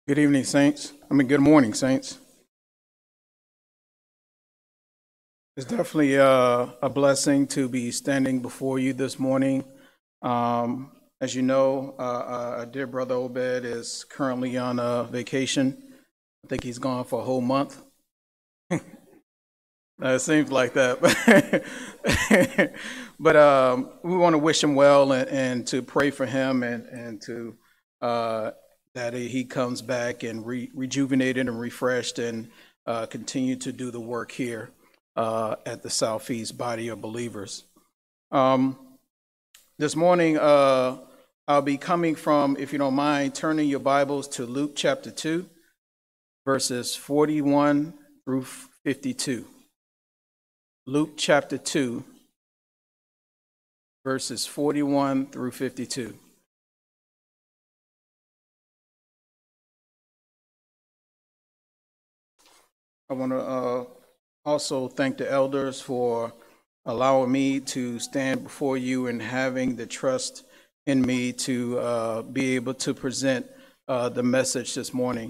Good evening, saints. Good morning, saints. It's definitely a blessing to be standing before you this morning. As you know, our dear brother Obed is currently on vacation. I think he's gone for a whole month. It seems like that. But we want to wish him well and to pray for him and to that he comes back and rejuvenated and refreshed and continue to do the work here at the Southeast Body of Believers. This morning, I'll be coming from, if you don't mind, turning your Bibles to Luke chapter 2, verses 41 through 52. Luke chapter 2, verses 41 through 52. I want to also thank the elders for allowing me to stand before you and having the trust in me to be able to present the message this morning.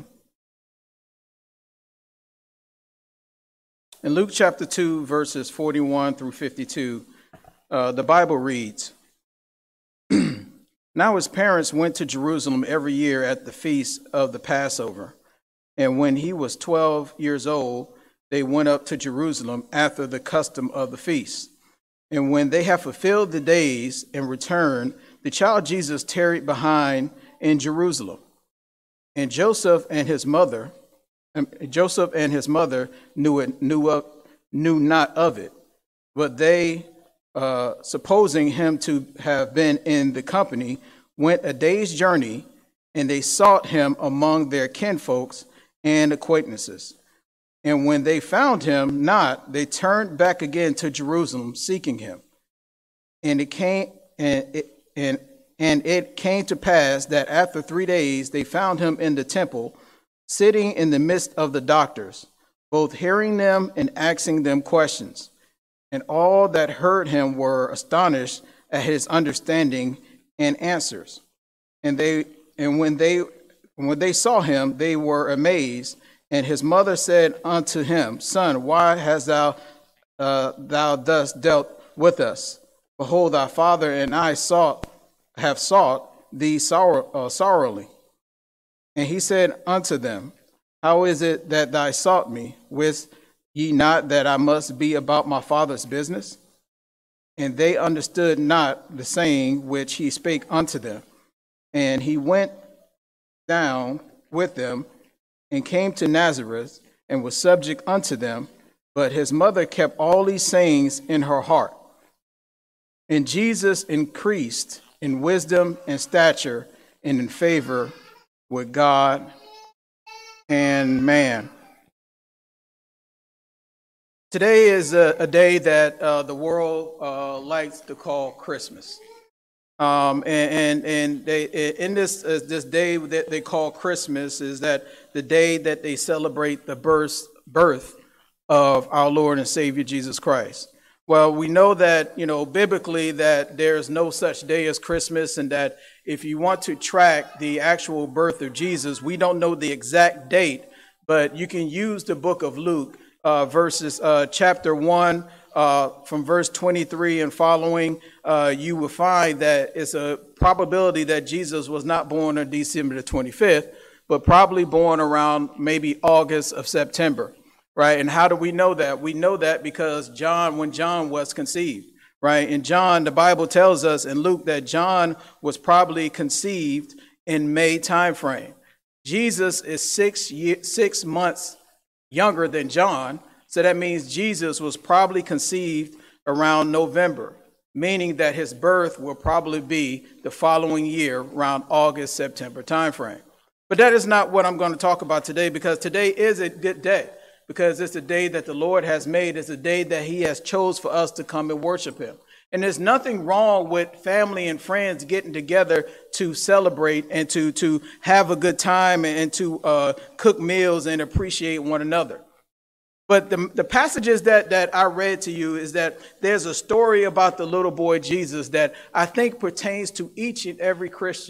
In Luke chapter 2, verses 41 through 52, the Bible reads, Now his parents went to Jerusalem every year at the feast of the Passover. And when he was 12 years old, they went up to Jerusalem after the custom of the feast. And when they had fulfilled the days and returned, the child Jesus tarried behind in Jerusalem. And Joseph and his mother knew not of it, but they, supposing him to have been in the company, went a day's journey, and they sought him among their kinfolks and acquaintances. And when they found him not, they turned back again to Jerusalem, seeking him. And it came to pass that after 3 days they found him in the temple, sitting in the midst of the doctors, both hearing them and asking them questions. And all that heard him were astonished at his understanding and answers. And when they saw him, they were amazed. And his mother said unto him, Son, why hast thou thus dealt with us? Behold, thy father and I have sought thee sorrowfully. And he said unto them, How is it that thou sought me? Wist ye not that I must be about my father's business? And they understood not the saying which he spake unto them. And he went down with them and came to Nazareth and was subject unto them. But his mother kept all these sayings in her heart. And Jesus increased in wisdom and stature and in favor with God and man. Today is a day that the world likes to call Christmas. And they, in this day that they call Christmas is that the day that they celebrate the birth of our Lord and Savior Jesus Christ. Well, we know that, biblically that there's no such day as Christmas, and that if you want to track the actual birth of Jesus, we don't know the exact date, but you can use the book of Luke, chapter 1, from verse 23 and following, you will find that it's a probability that Jesus was not born on December the 25th, but probably born around maybe August of September, right? And how do we know that? We know that because when John was conceived, right? In John, the Bible tells us in Luke that John was probably conceived in May timeframe. Jesus is 6 months younger than John. So that means Jesus was probably conceived around November, meaning that his birth will probably be the following year around August, September timeframe. But that is not what I'm going to talk about today, because today is a good day, because it's a day that the Lord has made. It's a day that he has chose for us to come and worship him. And there's nothing wrong with family and friends getting together to celebrate and to have a good time and to cook meals and appreciate one another. But the passages that I read to you is that there's a story about the little boy Jesus that I think pertains to each and every Christian.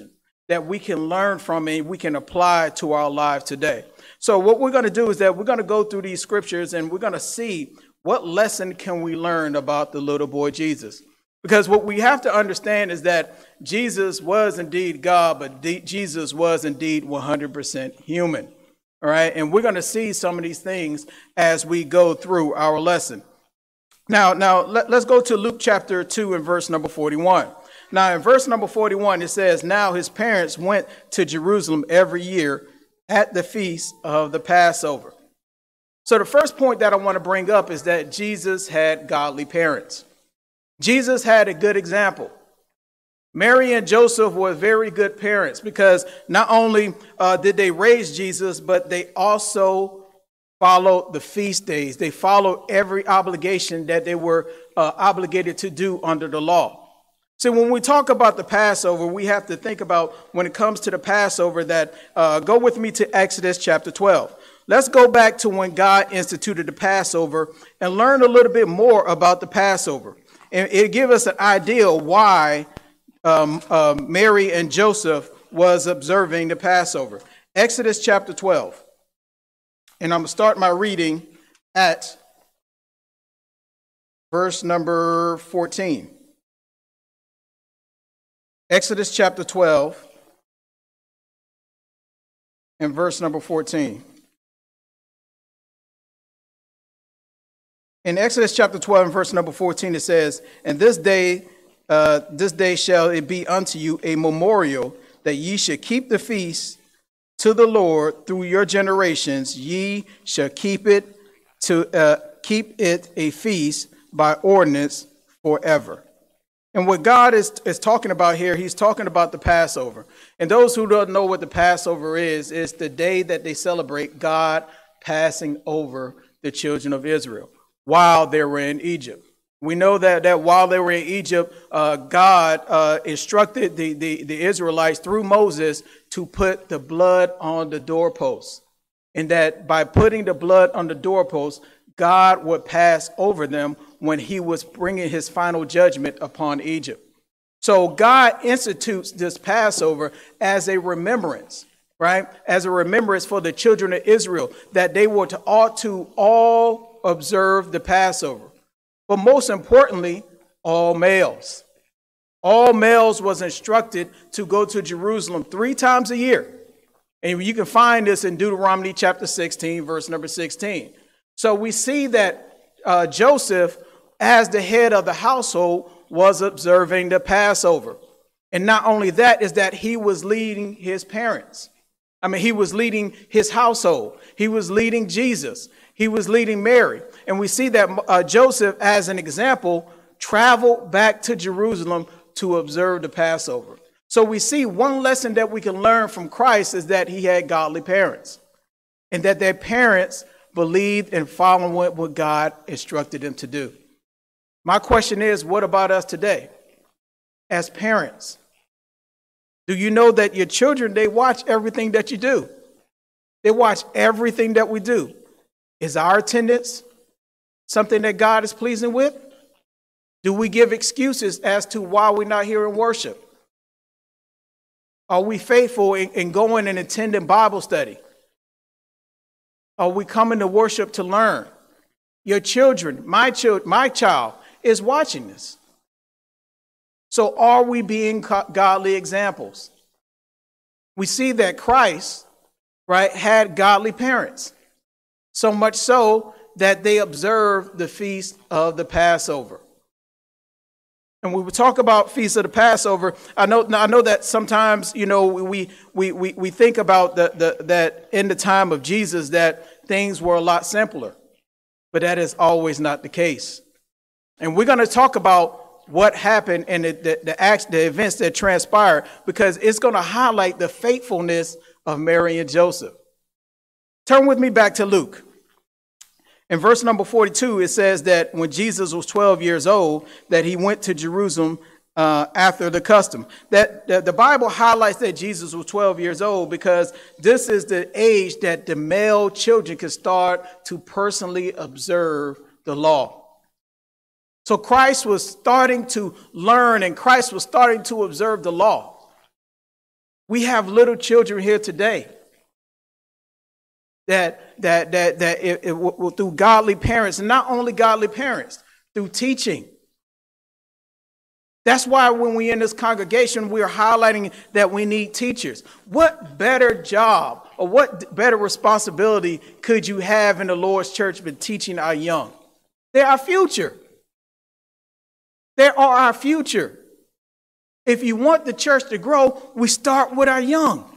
that we can learn from and we can apply to our lives today. So what we're going to do is that we're going to go through these scriptures and we're going to see what lesson can we learn about the little boy Jesus. Because what we have to understand is that Jesus was indeed God, but Jesus was indeed 100% human. All right. And we're going to see some of these things as we go through our lesson. Now let's go to Luke chapter 2 and verse number 41. Now, in verse number 41, it says, now his parents went to Jerusalem every year at the feast of the Passover. So the first point that I want to bring up is that Jesus had godly parents. Jesus had a good example. Mary and Joseph were very good parents because not only did they raise Jesus, but they also followed the feast days. They followed every obligation that they were obligated to do under the law. So when we talk about the Passover, we have to think about when it comes to the Passover that go with me to Exodus chapter 12. Let's go back to when God instituted the Passover and learn a little bit more about the Passover. And it gives us an idea why Mary and Joseph was observing the Passover. Exodus chapter 12. And I'm going to start my reading at verse number 14. Exodus chapter 12 and verse number 14. In Exodus chapter 12 and verse number 14, it says, and this day shall it be unto you a memorial that ye should keep the feast to the Lord through your generations. Ye shall keep it a feast by ordinance forever. And what God is talking about here, he's talking about the Passover. And those who don't know what the Passover is the day that they celebrate God passing over the children of Israel while they were in Egypt. We know that while they were in Egypt, God instructed the Israelites through Moses to put the blood on the doorposts. And that by putting the blood on the doorposts, God would pass over them when he was bringing his final judgment upon Egypt. So God institutes this Passover as a remembrance, right? As a remembrance for the children of Israel, that they were ought to all observe the Passover. But most importantly, all males. All males was instructed to go to Jerusalem 3 times a year. And you can find this in Deuteronomy chapter 16, verse number 16. So we see that Joseph, as the head of the household, was observing the Passover. And not only that, is that he was leading his parents. He was leading his household. He was leading Jesus. He was leading Mary. And we see that Joseph, as an example, traveled back to Jerusalem to observe the Passover. So we see one lesson that we can learn from Christ is that he had godly parents and that their parents believed and followed what God instructed them to do. My question is, what about us today as parents? Do you know that your children, they watch everything that you do? They watch everything that we do. Is our attendance something that God is pleasing with? Do we give excuses as to why we're not here in worship? Are we faithful in going and attending Bible study? Are we coming to worship to learn? Your children, my child is watching this. So are we being godly examples? We see that Christ, right, had godly parents. So much so that they observed the feast of the Passover. And when we talk about feast of the Passover, I know that sometimes, we think about that in the time of Jesus that things were a lot simpler, but that is always not the case. And we're going to talk about what happened and the events that transpired, because it's going to highlight the faithfulness of Mary and Joseph. Turn with me back to Luke. In verse number 42, it says that when Jesus was 12 years old, that he went to Jerusalem after the custom. That the Bible highlights that Jesus was 12 years old because this is the age that the male children could start to personally observe the law. So Christ was starting to learn and Christ was starting to observe the law. We have little children here today through godly parents, and not only godly parents, through teaching. That's why when we in this congregation, we are highlighting that we need teachers. What better job or what better responsibility could you have in the Lord's church than teaching our young? They're our future. They are our future. If you want the church to grow, we start with our young.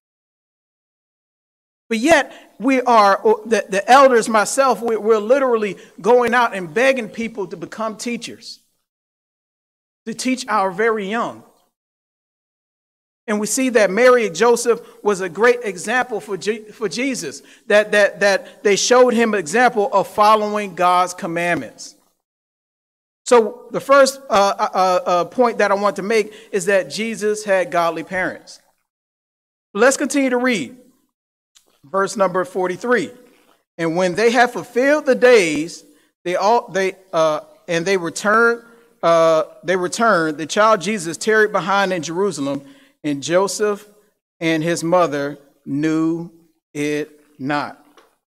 But yet, we are, the elders, myself, we're literally going out and begging people to become teachers, to teach our very young. And we see that Mary and Joseph was a great example for Jesus, that they showed him an example of following God's commandments. So the first point that I want to make is that Jesus had godly parents. Let's continue to read. Verse number 43. And when they had fulfilled the days, they returned. The child Jesus tarried behind in Jerusalem, and Joseph and his mother knew it not.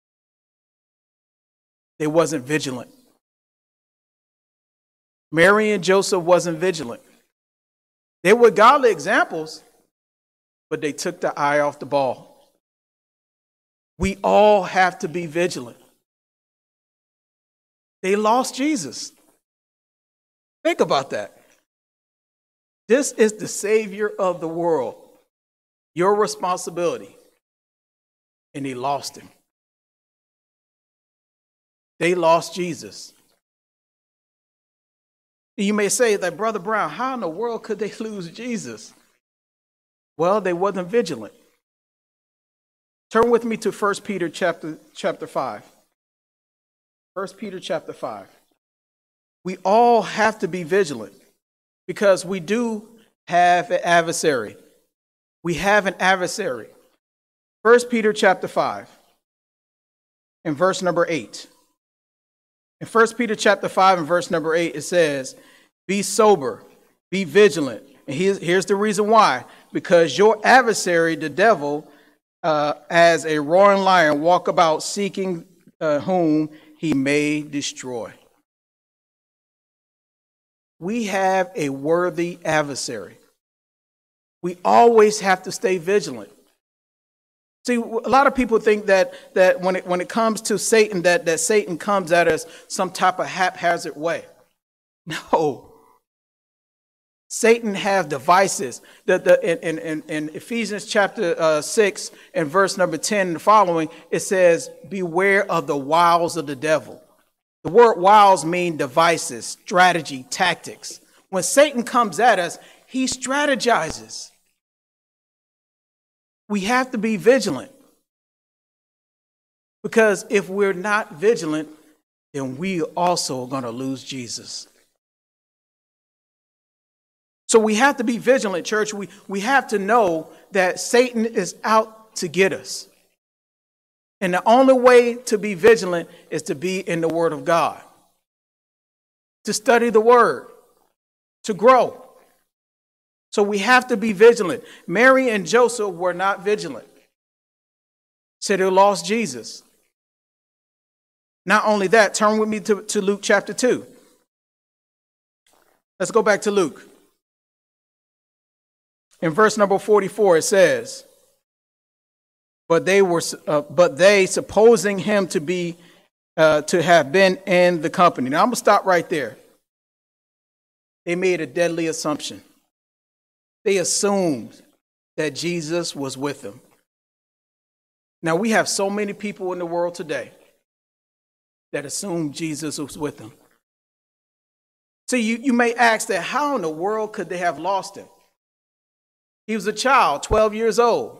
They wasn't vigilant. Mary and Joseph wasn't vigilant. They were godly examples, but they took the eye off the ball. We all have to be vigilant. They lost Jesus. Think about that. This is the Savior of the world. Your responsibility. And they lost him. They lost Jesus. You may say that, Brother Brown, how in the world could they lose Jesus? Well, they wasn't vigilant. Turn with me to 1 Peter chapter 5. 1 Peter chapter 5. We all have to be vigilant because we do have an adversary. We have an adversary. 1 Peter chapter 5 and verse number 8. In 1 Peter chapter 5 and verse number 8, it says, be sober, be vigilant. And here's the reason why. Because your adversary, the devil, as a roaring lion, walk about seeking whom he may destroy. We have a worthy adversary. We always have to stay vigilant. See, a lot of people think that when it comes to Satan, that Satan comes at us some type of haphazard way. No. Satan has devices. In Ephesians chapter 6 and verse number 10 and following, it says, beware of the wiles of the devil. The word wiles mean devices, strategy, tactics. When Satan comes at us, he strategizes. We have to be vigilant. Because if we're not vigilant, then we also are going to lose Jesus. So we have to be vigilant, church. We have to know that Satan is out to get us. And the only way to be vigilant is to be in the Word of God, to study the Word, to grow. So we have to be vigilant. Mary and Joseph were not vigilant. So they lost Jesus. Not only that, turn with me to Luke chapter 2. Let's go back to Luke. In verse number 44, it says, but they supposing him to have been in the company. Now I'm gonna stop right there. They made a deadly assumption. They assumed that Jesus was with them. Now we have so many people in the world today that assume Jesus was with them. So you may ask that, how in the world could they have lost him? He was a child, 12 years old.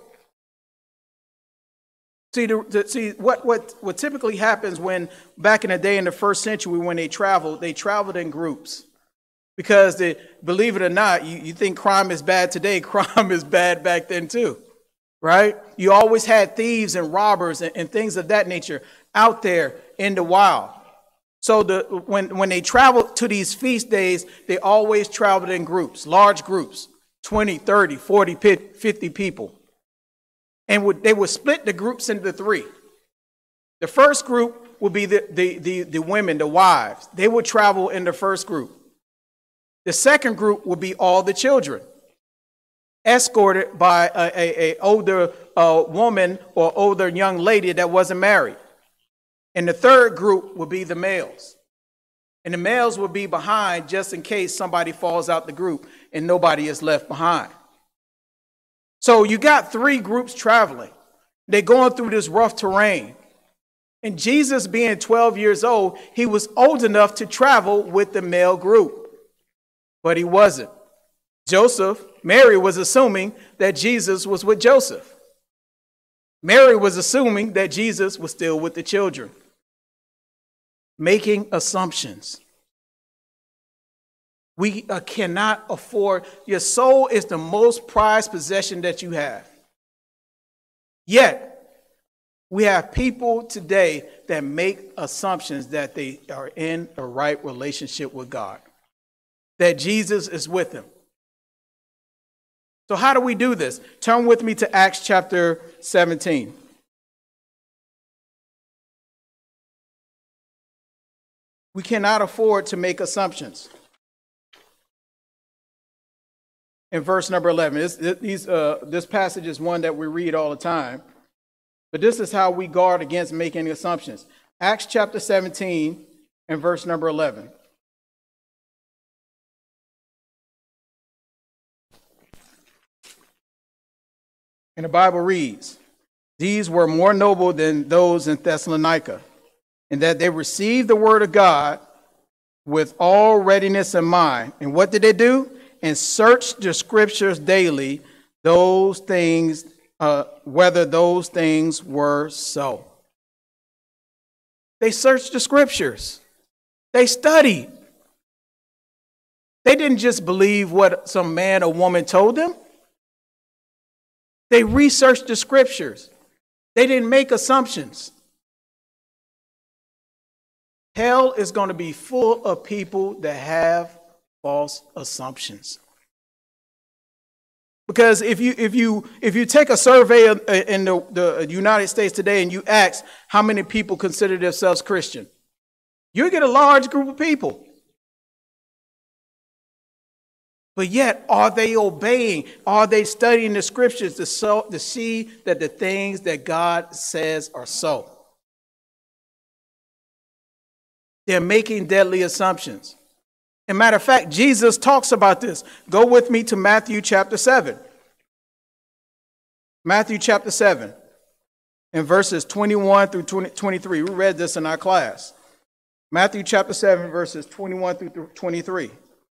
See, what typically happens when back in the day in the first century when they traveled in groups. Because believe it or not, you think crime is bad today, crime is bad back then too, right? You always had thieves and robbers and things of that nature out there in the wild. So when they traveled to these feast days, they always traveled in groups, large groups, 20, 30, 40, 50 people. And they would split the groups into three. The first group would be the women, the wives. They would travel in the first group. The second group would be all the children, escorted by a older woman or older young lady that wasn't married. And the third group would be the males. And the males would be behind just in case somebody falls out the group and nobody is left behind. So you got three groups traveling. They're going through this rough terrain. And Jesus, being 12 years old, he was old enough to travel with the male group. But he wasn't. Mary was assuming that Jesus was with Joseph. Mary was assuming that Jesus was still with the children. Making assumptions. We cannot afford. Your soul is the most prized possession that you have. Yet, we have people today that make assumptions that they are in a right relationship with God, that Jesus is with them. So how do we do this? Turn with me to Acts chapter 17. We cannot afford to make assumptions. In verse number 11, this passage is one that we read all the time. But this is how we guard against making assumptions. Acts chapter 17 and verse number 11. And the Bible reads, "These were more noble than those in Thessalonica, in that they received the word of God with all readiness in mind." And what did they do? "And searched the scriptures daily, those things, whether those things were so." They searched the scriptures. They studied. They didn't just believe what some man or woman told them. They researched the scriptures. They didn't make assumptions. Hell is going to be full of people that have false assumptions. Because if you take a survey in the United States today and you ask how many people consider themselves Christian, you get a large group of people. But yet, are they obeying? Are they studying the scriptures to see that the things that God says are so? They're making deadly assumptions. As a matter of fact, Jesus talks about this. Go with me to Matthew chapter 7. Matthew chapter 7 and verses 21 through 23. We read this in our class. Matthew chapter 7, verses 21 through 23.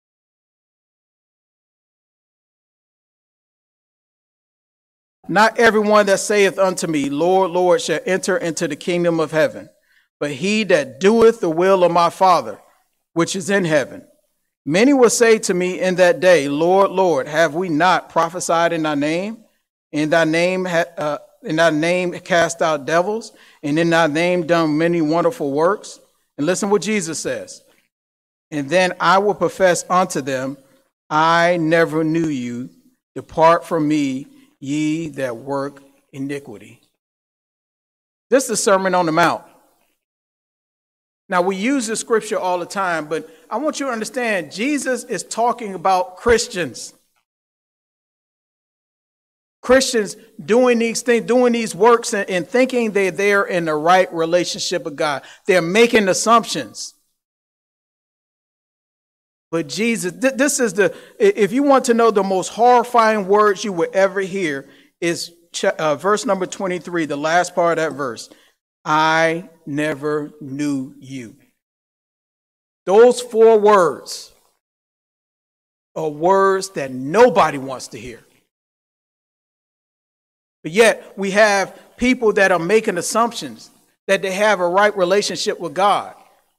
"Not everyone that saith unto me, Lord, Lord, shall enter into the kingdom of heaven, but he that doeth the will of my Father, which is in heaven. Many will say to me in that day, Lord, Lord, have we not prophesied in thy name? In thy name cast out devils, and in thy name done many wonderful works?" And listen what Jesus says. "And then I will profess unto them, I never knew you. Depart from me, ye that work iniquity." This is the Sermon on the Mount. Now, we use this scripture all the time, but I want you to understand, Jesus is talking about Christians. Christians doing these things, doing these works and thinking they're in the right relationship with God. They're making assumptions. But Jesus, this is if you want to know the most horrifying words you will ever hear, is verse number 23, the last part of that verse. "I never knew you." Those 4 words are words that nobody wants to hear. But yet we have people that are making assumptions that they have a right relationship with God.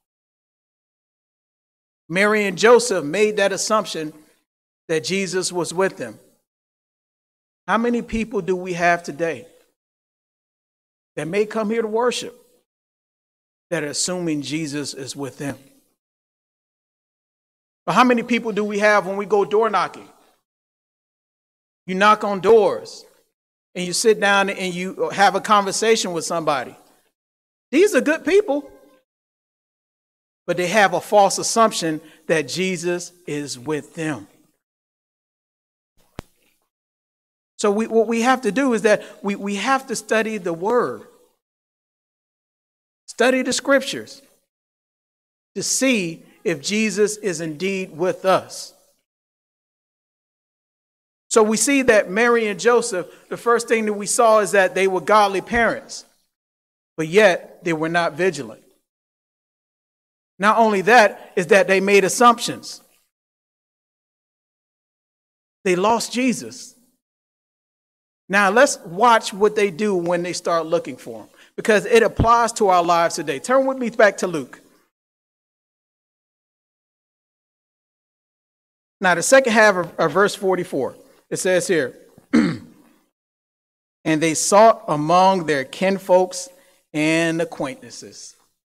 Mary and Joseph made that assumption that Jesus was with them. How many people do we have today that may come here to worship that are assuming Jesus is with them? But how many people do we have when we go door knocking You knock on doors and you sit down and you have a conversation with somebody. These are good people, but they have a false assumption that Jesus is with them. So what we have to do is that we have to study the word, study the scriptures to see if Jesus is indeed with us. So we see that Mary and Joseph, the first thing that we saw is that they were godly parents, but yet they were not vigilant. Not only that, is that they made assumptions. They lost Jesus. Now let's watch what they do when they start looking for him, because it applies to our lives today. Turn with me back to Luke. Now the second half of verse 44, it says here, and they sought among their kinfolks and acquaintances.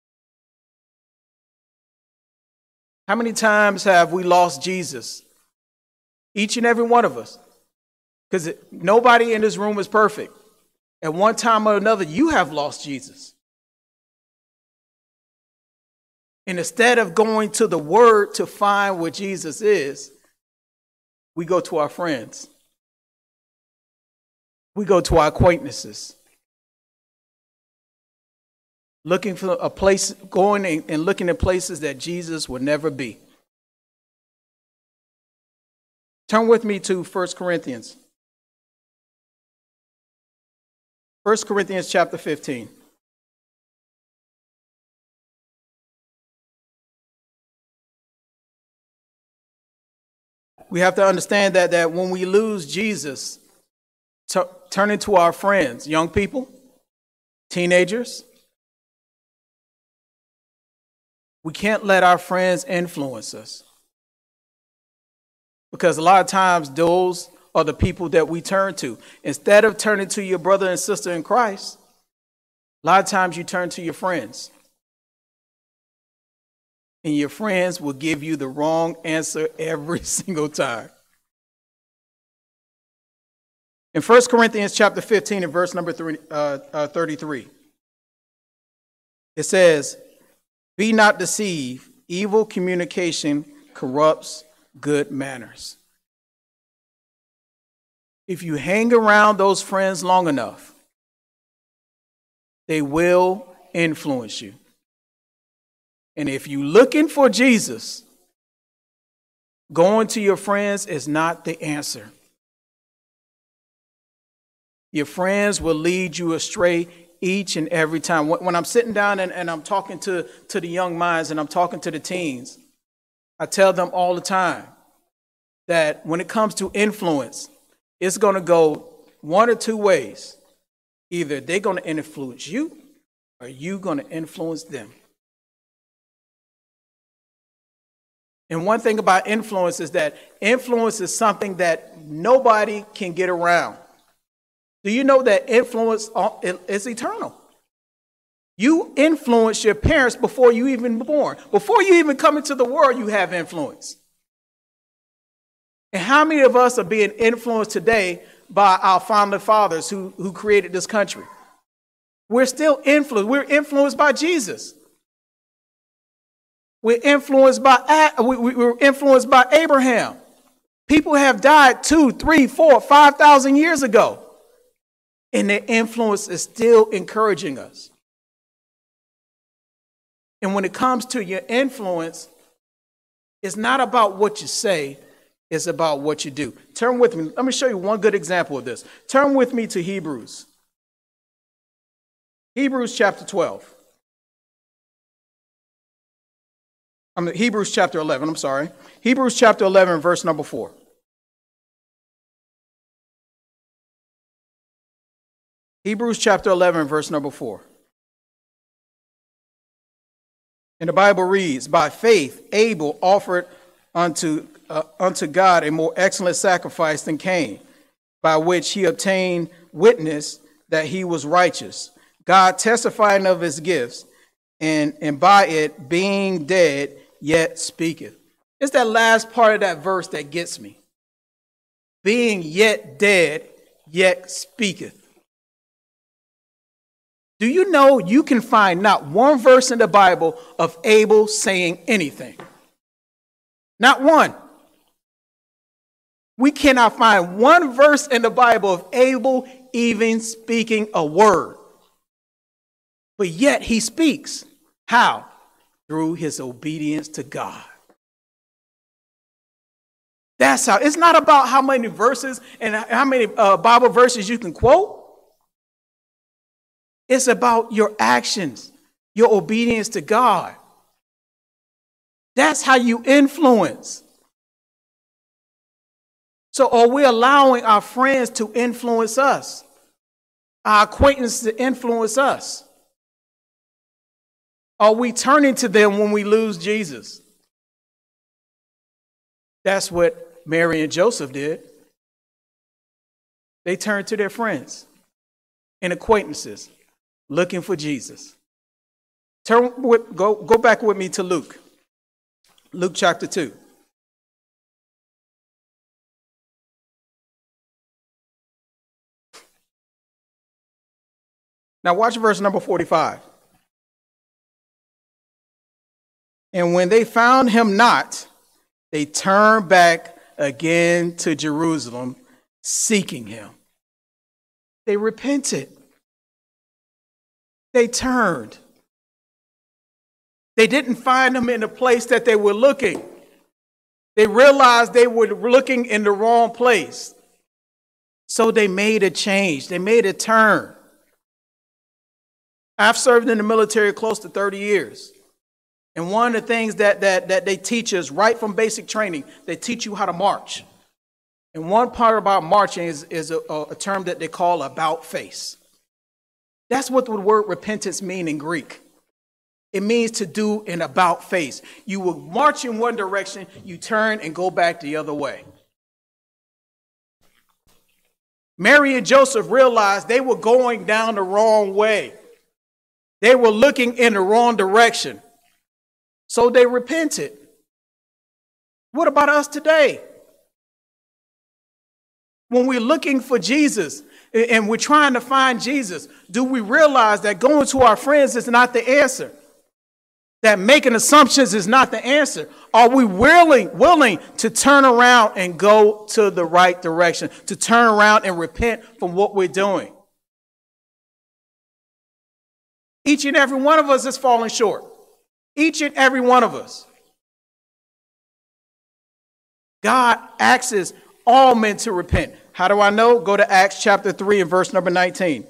How many times have we lost Jesus? Each and every one of us. Because nobody in this room is perfect. At one time or another, you have lost Jesus. And instead of going to the word to find what Jesus is, we go to our friends. We go to our acquaintances. Looking for a place, going and looking at places that Jesus would never be. Turn with me to 1 Corinthians. 1 Corinthians chapter 15. We have to understand that when we lose Jesus, turning to our friends, young people, teenagers, we can't let our friends influence us. Because a lot of times those are the people that we turn to. Instead of turning to your brother and sister in Christ, a lot of times you turn to your friends. And your friends will give you the wrong answer every single time. In 1 Corinthians chapter 15 and verse number 33, it says, be not deceived, evil communication corrupts good manners. If you hang around those friends long enough, they will influence you. And if you're looking for Jesus, going to your friends is not the answer. Your friends will lead you astray each and every time. When I'm sitting down and I'm talking to the young minds and I'm talking to the teens, I tell them all the time that when it comes to influence, it's going to go one or two ways. Either they're going to influence you or you're going to influence them. And one thing about influence is that influence is something that nobody can get around. Do you know that influence is eternal? You influence your parents before you even born. Before you even come into the world, you have influence. And how many of us are being influenced today by our founding fathers who created this country? We're still influenced. We're influenced by Jesus. We're influenced by Abraham. People have died 2, 3, 4, 5,000 years ago. And their influence is still encouraging us. And when it comes to your influence, it's not about what you say, it's about what you do. Turn with me. Let me show you one good example of this. Turn with me to Hebrews. Hebrews chapter 12. Hebrews chapter 11, I'm sorry. Hebrews chapter 11, verse number 4. Hebrews chapter 11, verse number 4. And the Bible reads, by faith Abel offered unto God a more excellent sacrifice than Cain, by which he obtained witness that he was righteous, God testifying of his gifts, and by it being dead, yet speaketh. It's that last part of that verse that gets me. being yet dead, yet speaketh. Do you know you can find not one verse in the Bible of Abel saying anything? Not one. We cannot find one verse in the Bible of Abel even speaking a word. But yet he speaks. How? Through his obedience to God. That's how. It's not about how many verses and how many Bible verses you can quote. It's about your actions, your obedience to God. That's how you influence. So are we allowing our friends to influence us? Our acquaintances to influence us? Are we turning to them when we lose Jesus? That's what Mary and Joseph did. They turned to their friends and acquaintances looking for Jesus. Go back with me to Luke. Luke chapter 2. Now watch verse number 45. And when they found him not, they turned back again to Jerusalem, seeking him. They repented. They turned. They didn't find him in the place that they were looking. They realized they were looking in the wrong place. So they made a change. They made a turn. I've served in the military close to 30 years. And one of the things that they teach us right from basic training, they teach you how to march. And one part about marching is a term that they call about face. That's what the word repentance means in Greek. It means to do an about face. You will march in one direction, you turn and go back the other way. Mary and Joseph realized they were going down the wrong way. They were looking in the wrong direction. So they repented. What about us today? When we're looking for Jesus and we're trying to find Jesus, do we realize that going to our friends is not the answer? That making assumptions is not the answer? Are we willing to turn around and go to the right direction, to turn around and repent from what we're doing? Each and every one of us is falling short. Each and every one of us. God asks all men to repent. How do I know? Go to Acts chapter 3 and verse number 19.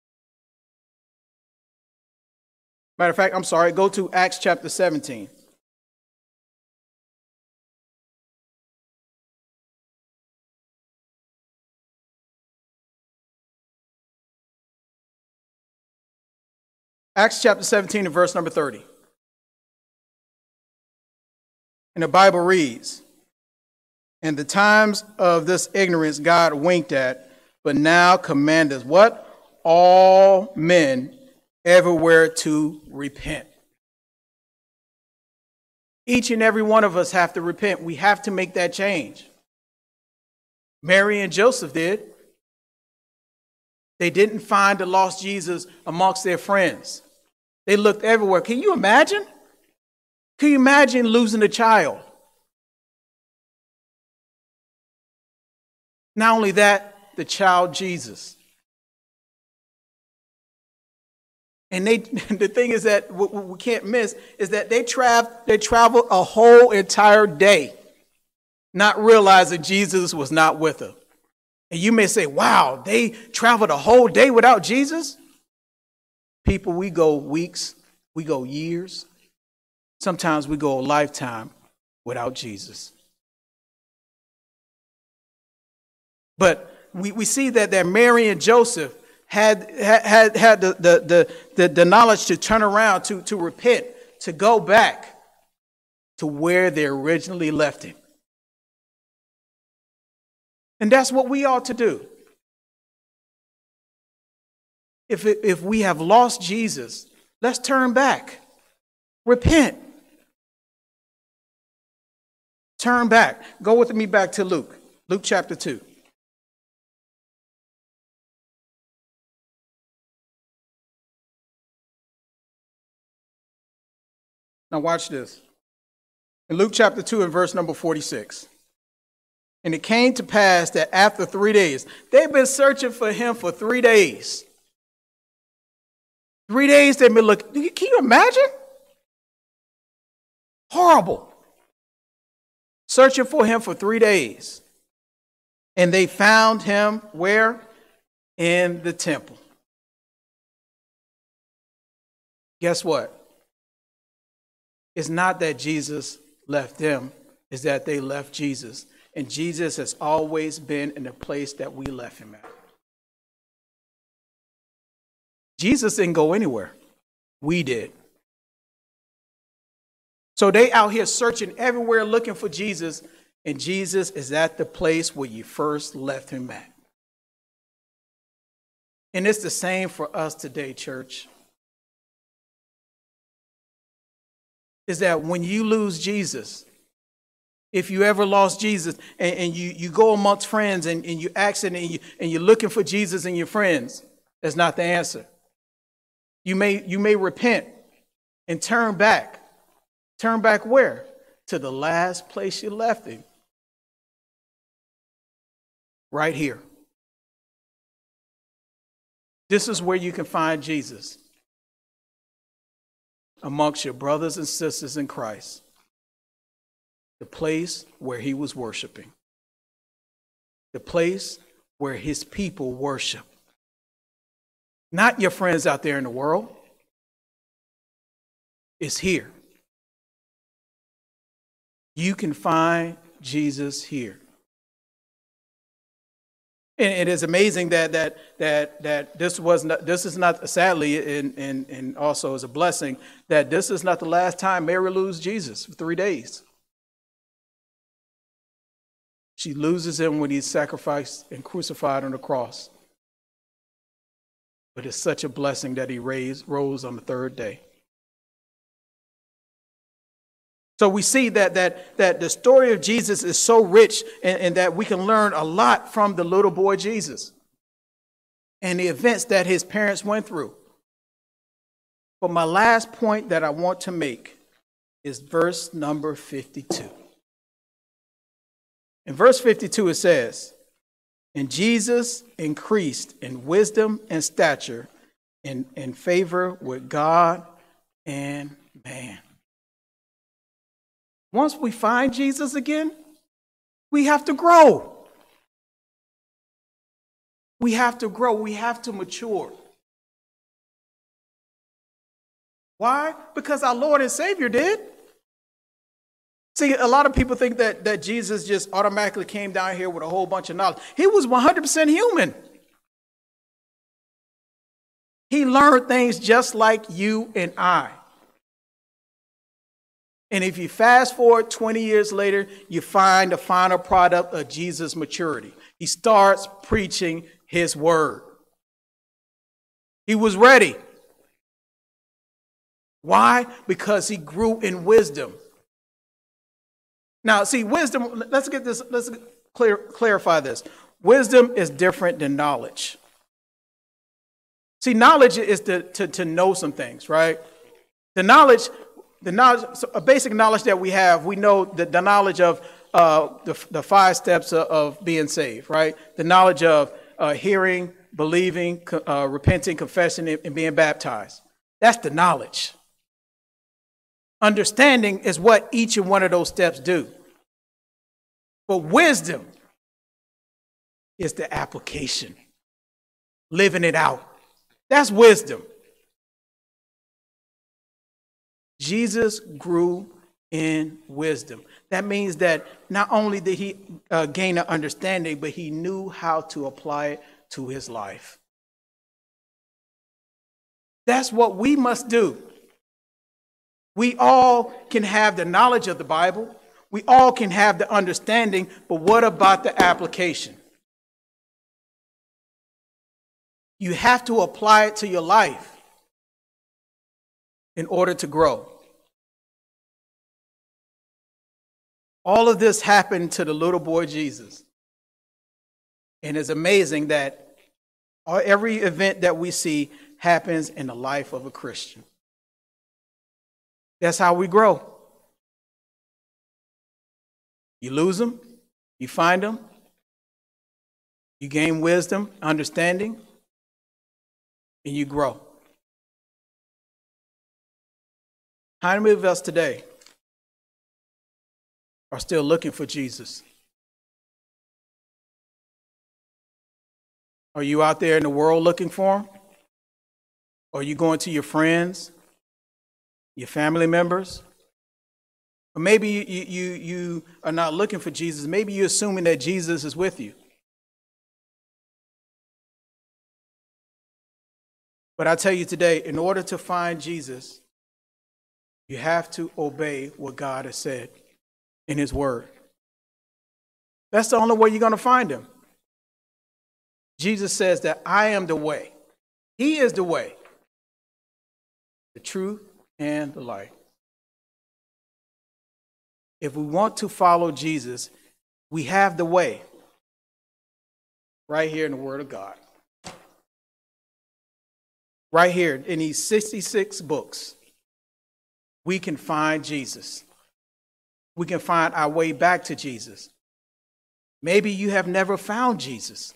Matter of fact, I'm sorry, go to Acts chapter 17. Acts chapter 17 and verse number 30. And the Bible reads, "And the times of this ignorance God winked at, but now commandeth" what? "All men everywhere to repent." Each and every one of us have to repent. We have to make that change. Mary and Joseph did. They didn't find the lost Jesus amongst their friends. They looked everywhere. Can you imagine? Can you imagine losing a child? Not only that, the child Jesus. And the thing is that what we can't miss is that they traveled a whole entire day, not realizing Jesus was not with them. And you may say, wow, they traveled a whole day without Jesus? People, we go weeks, we go years. Sometimes we go a lifetime without Jesus. But we see that Mary and Joseph had the knowledge to turn around, to repent, to go back to where they originally left him. And that's what we ought to do. If we have lost Jesus, let's turn back. Repent. Turn back. Go with me back to Luke. Luke chapter 2. Now watch this. In Luke chapter 2 and verse number 46. And it came to pass that after 3 days, they've been searching for him for 3 days. 3 days they've been looking. Can you imagine? Horrible. Searching for him for 3 days. And they found him where? In the temple. Guess what? It's not that Jesus left them, it's that they left Jesus. And Jesus has always been in the place that we left him at. Jesus didn't go anywhere. We did. So they out here searching everywhere looking for Jesus, and Jesus is at the place where you first left him at. And it's the same for us today, church. Is that when you lose Jesus, if you ever lost Jesus and you go amongst friends and you ask it and you're looking for Jesus in your friends, that's not the answer. You may repent and turn back. Turn back where? To the last place you left him. Right here. This is where you can find Jesus. Amongst your brothers and sisters in Christ. The place where he was worshiping. The place where his people worship. Not your friends out there in the world. It's here. You can find Jesus here. And it is amazing that this is not, sadly, and also is a blessing, that this is not the last time Mary loses Jesus for 3 days. She loses him when he's sacrificed and crucified on the cross. But it's such a blessing that he rose on the third day. So we see that the story of Jesus is so rich and that we can learn a lot from the little boy Jesus and the events that his parents went through. But my last point that I want to make is verse number 52. In verse 52 it says, "And Jesus increased in wisdom and stature in favor with God and man." Once we find Jesus again, we have to grow. We have to grow. We have to mature. Why? Because our Lord and Savior did. See, a lot of people think that Jesus just automatically came down here with a whole bunch of knowledge. He was 100% human. He learned things just like you and I. And if you fast forward 20 years later, you find the final product of Jesus' maturity. He starts preaching his word. He was ready. Why? Because he grew in wisdom. Now, see, wisdom, let's clarify this. Wisdom is different than knowledge. See, knowledge is to know some things, right? The knowledge, a basic knowledge that we have, we know the knowledge of the 5 steps of being saved, right? The knowledge of hearing, believing, repenting, confessing, and being baptized. That's the knowledge. Understanding is what each and one of those steps do. But wisdom is the application, living it out. That's wisdom. Jesus grew in wisdom. That means that not only did he gain an understanding, but he knew how to apply it to his life. That's what we must do. We all can have the knowledge of the Bible. We all can have the understanding, but what about the application? You have to apply it to your life in order to grow. All of this happened to the little boy Jesus. And it's amazing that every event that we see happens in the life of a Christian. That's how we grow. You lose them, you find them, you gain wisdom, understanding, and you grow. How many of us today are still looking for Jesus? Are you out there in the world looking for him? Are you going to your friends, your family members? Or maybe you are not looking for Jesus. Maybe you're assuming that Jesus is with you. But I tell you today, in order to find Jesus, you have to obey what God has said in his word. That's the only way you're going to find him. Jesus says that I am the way. He is the way, the truth, and the light. If we want to follow Jesus, we have the way right here in the Word of God. Right here in these 66 books, we can find Jesus. We can find our way back to Jesus. Maybe you have never found Jesus.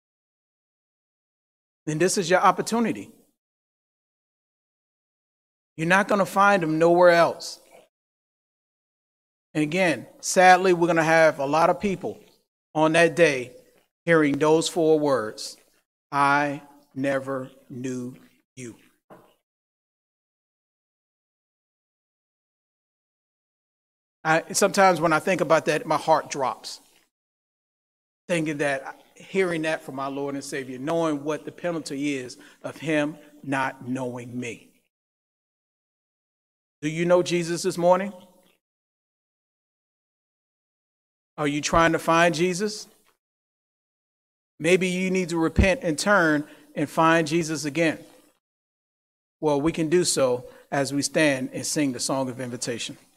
Then this is your opportunity. You're not going to find him nowhere else. And again, sadly, we're going to have a lot of people on that day hearing those 4 words: I never knew you. Sometimes when I think about that, my heart drops. Thinking that, hearing that from my Lord and Savior, knowing what the penalty is of him not knowing me. Do you know Jesus this morning? Are you trying to find Jesus? Maybe you need to repent and turn and find Jesus again. Well, we can do so as we stand and sing the song of invitation.